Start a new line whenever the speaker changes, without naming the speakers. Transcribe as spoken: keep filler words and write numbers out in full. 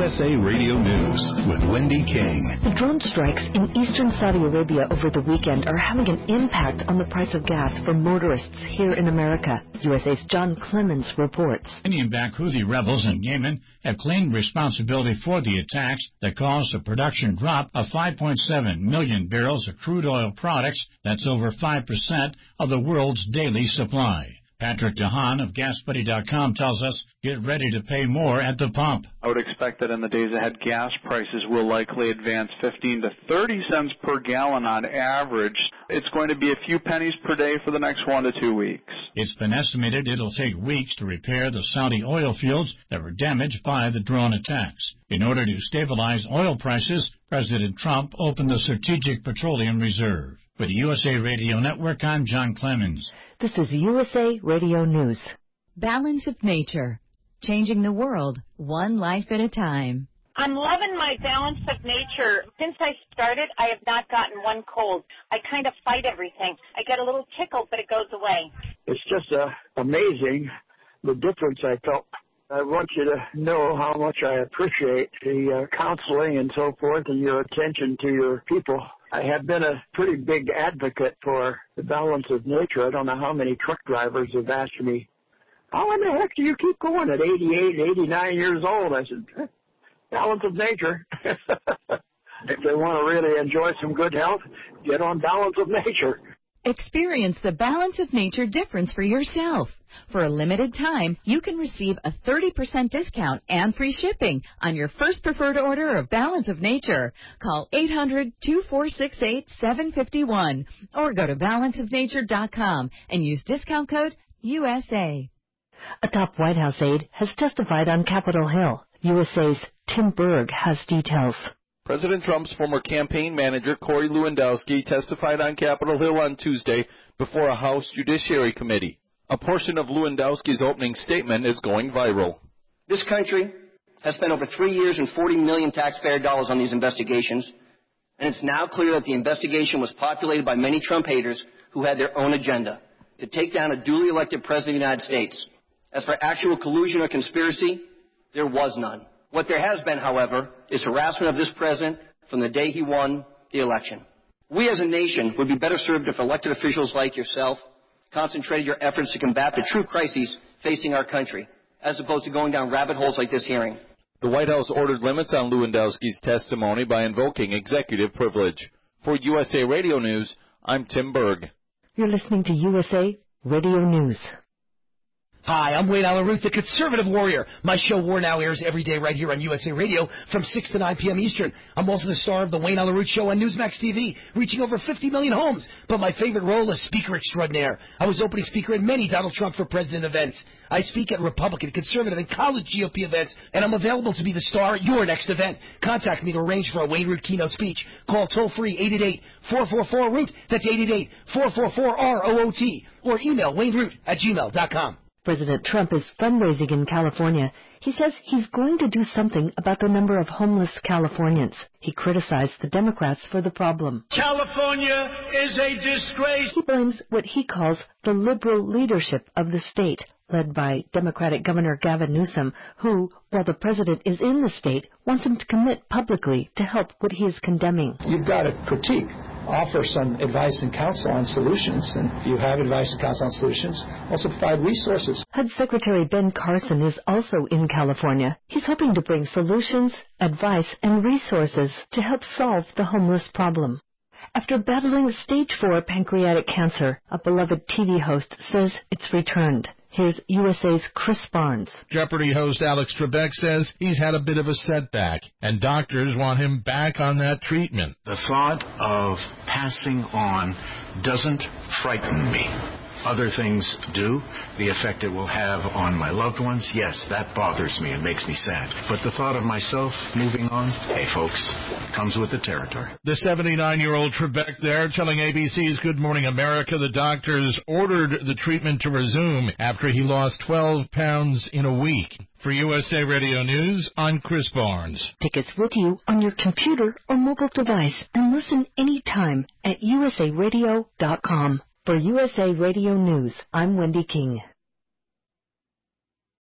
S A Radio News with Wendy King.
The drone strikes in eastern Saudi Arabia over the weekend are having an impact on the price of gas for motorists here in America. U S A's John Clemens reports.
Iranian-backed Houthi rebels in Yemen have claimed responsibility for the attacks that caused a production drop of five point seven million barrels of crude oil products. That's over five percent of the world's daily supply. Patrick DeHaan of Gas Buddy dot com tells us, get ready to pay more at the pump.
I would expect that in the days ahead, gas prices will likely advance fifteen to thirty cents per gallon on average. It's going to be a few pennies per day for the next one to two weeks.
It's been estimated it'll take weeks to repair the Saudi oil fields that were damaged by the drone attacks. In order to stabilize oil prices, President Trump opened the Strategic Petroleum Reserve. With the U S A Radio Network, I'm John Clemens.
This is U S A Radio News.
Balance of Nature, changing the world one life at a time.
I'm loving my Balance of Nature. Since I started, I have not gotten one cold. I kind of fight everything. I get a little tickle, but it goes away.
It's just uh, amazing the difference I felt. I want you to know how much I appreciate the uh, counseling and so forth and your attention to your people. I have been a pretty big advocate for the Balance of Nature. I don't know how many truck drivers have asked me, how in the heck do you keep going at eighty-eight, eighty-nine years old? I said, Balance of Nature. If they want to really enjoy some good health, get on Balance of Nature.
Experience the Balance of Nature difference for yourself. For a limited time, you can receive a thirty percent discount and free shipping on your first preferred order of Balance of Nature. Call eight hundred, two four six eight, seven five one or go to balance of nature dot com and use discount code U S A.
A top White House aide has testified on Capitol Hill. U S A's Tim Berg has details.
President Trump's former campaign manager, Corey Lewandowski, testified on Capitol Hill on Tuesday before a House Judiciary Committee. A portion of Lewandowski's opening statement is going viral.
This country has spent over three years and forty million taxpayer dollars on these investigations, and it's now clear that the investigation was populated by many Trump haters who had their own agenda to take down a duly elected president of the United States. As for actual collusion or conspiracy, there was none. What there has been, however, is harassment of this president from the day he won the election. We as a nation would be better served if elected officials like yourself concentrated your efforts to combat the true crises facing our country, as opposed to going down rabbit holes like this hearing.
The White House ordered limits on Lewandowski's testimony by invoking executive privilege. For U S A Radio News, I'm Tim Berg.
You're listening to U S A Radio News.
Hi, I'm Wayne Allen Root, the Conservative Warrior. My show War Now airs every day right here on U S A Radio from six to nine p.m. Eastern. I'm also the star of the Wayne Allen Root Show on Newsmax T V, reaching over fifty million homes. But my favorite role is Speaker Extraordinaire. I was opening speaker at many Donald Trump for President events. I speak at Republican, Conservative, and college G O P events, and I'm available to be the star at your next event. Contact me to arrange for a Wayne Root keynote speech. Call toll-free eight eight eight, four four four, root. That's eight eight eight, four four four, R O O T. Or email wayneroot at gmail dot com.
President Trump is fundraising in California. He says he's going to do something about the number of homeless Californians. He criticized the Democrats for the problem.
California is a disgrace.
He blames what he calls the liberal leadership of the state, led by Democratic Governor Gavin Newsom, who, while the president is in the state, wants him to commit publicly to help what he is condemning.
You've got to critique, offer some advice and counsel on solutions, and if you have advice and counsel on solutions, also provide resources.
H U D Secretary Ben Carson is also in California. He's hoping to bring solutions, advice, and resources to help solve the homeless problem. After battling stage four pancreatic cancer, a beloved T V host says it's returned. Here's U S A's Chris Barnes.
Jeopardy host Alex Trebek says he's had a bit of a setback, and doctors want him back on that treatment.
The thought of passing on doesn't frighten me. Other things do. The effect it will have on my loved ones, yes, that bothers me and makes me sad. But the thought of myself moving on, hey, folks, comes with the territory.
The seventy-nine-year-old Trebek there telling A B C's Good Morning America the doctors ordered the treatment to resume after he lost twelve pounds in a week. For U S A Radio News, I'm Chris Barnes.
Take us with you on your computer or mobile device and listen anytime at U S A radio dot com. For U S A Radio News, I'm Wendy King.